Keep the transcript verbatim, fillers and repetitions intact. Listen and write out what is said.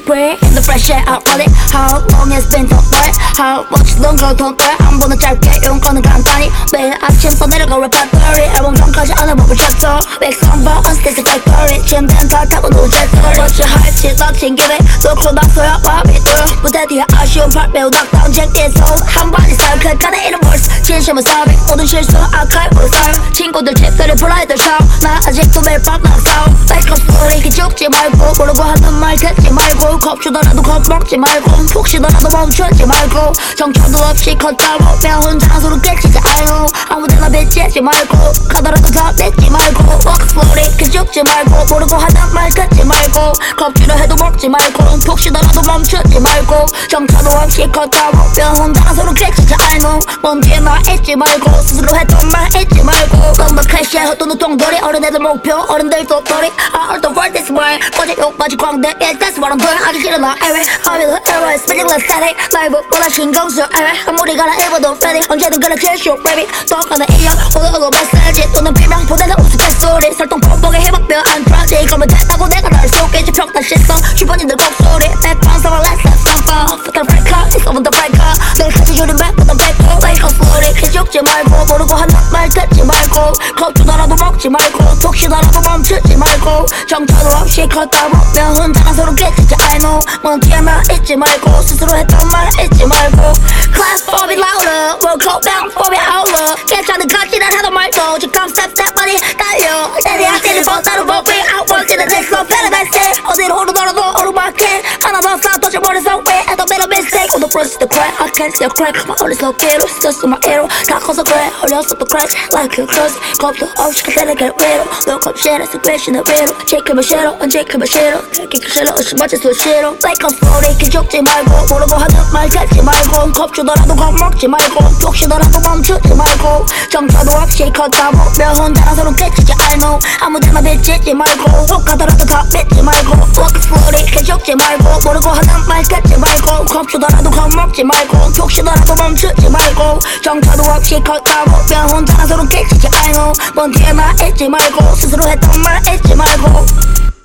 breathe in the fresh air out running. How long it's been so wet? How much longer 더 돼? 한 번은 짧게 용건은 간단히 매일 아침 써내려가 repertory 앨범 전까지 안 해보고 chapter Make some bar on stage factory 침대는 다 타고 노잼터리 뭐지 할지 닥친 김에 놓고 나서야 마음이 들어 무대 뒤에 아쉬운 발 매우 닥다운 잭의 소울 한 번이 쌀클 가는 이름 벌써 진심은 사비 모든 실수 아카이브로 쌓여 친구들 집들이 프라이드 샤워 나 아직도 매일 밤 낙싸워 Like a story 기죽지 말고 모르고 하는 말 듣지 말고 겁 주더라도 겁먹지 말고 푹 쉬더라도 멈추지 말고 정처도 없이 걷다 보면 혼자 서로 깨치지 않고 아무데나 비치지 말고 가더라도 다 뱉지 말고 Walk slowly 기죽지 말고 모르고 하는 말 듣지 말고 겁 주려 해도 먹지 말고 푹 쉬더라도 멈추지 말고 정처도 없이 걷다 보면 혼자 서로 깨치지 않고 먼 뒤에 나 잊지 말고 스스로 했던 말 잊지 말고 너무 클리셰 헛돈 우통돌이 어린애들 목표 어른들도 도리 I heard the word this way 어제 욕받이 광대 Yeah that's what I'm doing 하기 싫어 나 에웨 I'm in the airway spinning the static 라이브보다 신경쓰여 에웨 아무리 가라 일보도 ready 언제든 그래 제쇼 baby 똑같은 이야 오늘도 메시지 또는 비명 보내는 우스갯소리 설동 뻔뻔해 해박뼈 안 프라지 그러면 됐다고 내가 날 쏘겠지 평탄 시선 주변인들 곡소리 백반성을 let's have some fun Fuck the breaker it's over the breaker 늘 같이 줄인 백보단 백고 Like a story 기죽지 말고 모르고 하는 말 듣지 말고 겁 주더라도 먹지 말고 푹 쉬더라도 멈추지 말고 정처도 없이 걷다 보면 혼자 서로 깨치지 I know 먼 뒤에 나 잊지 말고 스스로 했던 말 잊지 말고 Class for me louder World code bound for me howler 괜찮은 같지난 하던 말도 지금 step step 많이 달려 내리 앞뒤를 뻗다로 먹고 outworked in the next level paradise 어디로 오르더라도 오르막해 하나 더 쌓아 터질 머릿속에 I don't make a mistake On the front of the crack I can't see a crack My only slow kid It's just my arrow 다 커서 그래 어려서 또 crash Like a cross 겁도 없이 그대를 get real No cup shit It's a question of real 지키면 싫어 안 지키면 싫어 지키기 싫어 의심 맞을 수 싫어 Like a story 기죽지 말고 모르고 하는 말 듣지 말고 겁 주더라도 겁먹지 말고 푹 쉬더라도 멈추지 말고 정처도 없이 걷다 보면 혼자 서로 깨치지 I know 아무데나 비치지 말고 혹 가더라도 다 믿지 말고 Walk slowly 기죽지 말고 모르고 하는 말 듣지 말고 겁 주더라도 겁먹지 말고 푹 쉬더라도 멈추지 말고 정처도 없이 걷다 보면 혼자 서로 깨치지 I know 먼 뒤에 나 잊지 말고 스스로 했던 말 잊지 말고